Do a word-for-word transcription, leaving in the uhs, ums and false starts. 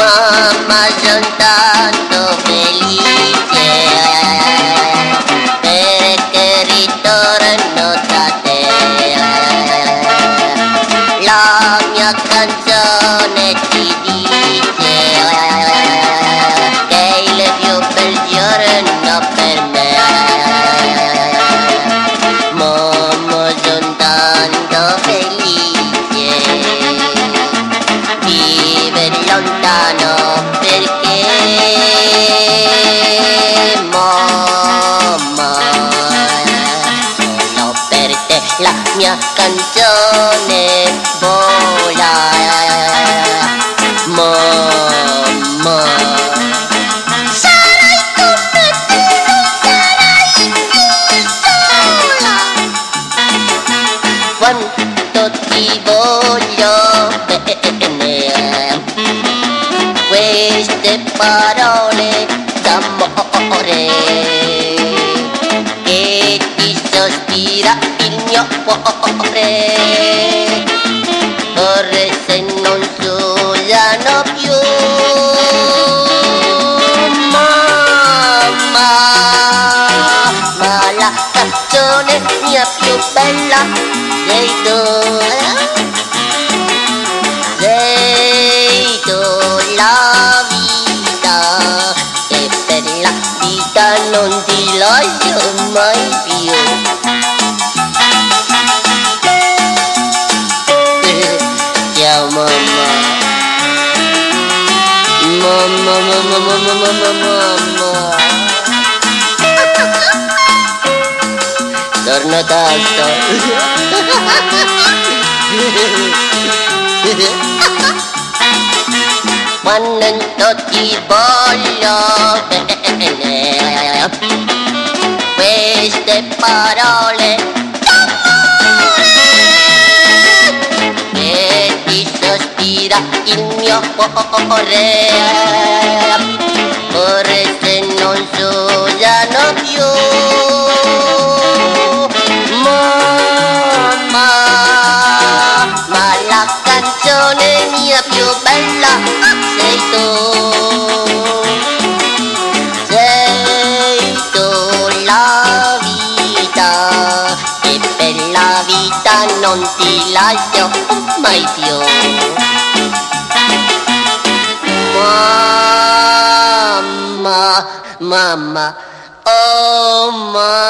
Mamma, son tanto felice perché ritorno da te. La mia canzone ti dice che è il più bel giorno per me. Mamma, son tanto felice, vive lontano perché mamma, solo per te la mia canzone vola. Mamma, sarai come te, non sarai più sola. Quanto ti voglio bene, queste parole d'amore che ti sospira il mio cuore. Vorrei se non s'usano più. Mamma, ma la canzone mia più bella sei tu. Sei tu la vita e per la vita non ti lascio mai più. Ciao mamma, mamma, mamma, mamma, mamma, mamma. Torno tanto. Quando ti voglio bene, queste parole d'amore che ti sospira il mio cuore. Vorrei se non s'usano più. Mamma, ma la canzone mia più bella sei tu. Sei tu la vita e per la vita non ti lascio mai più. Mamma, mamma, oh mamma.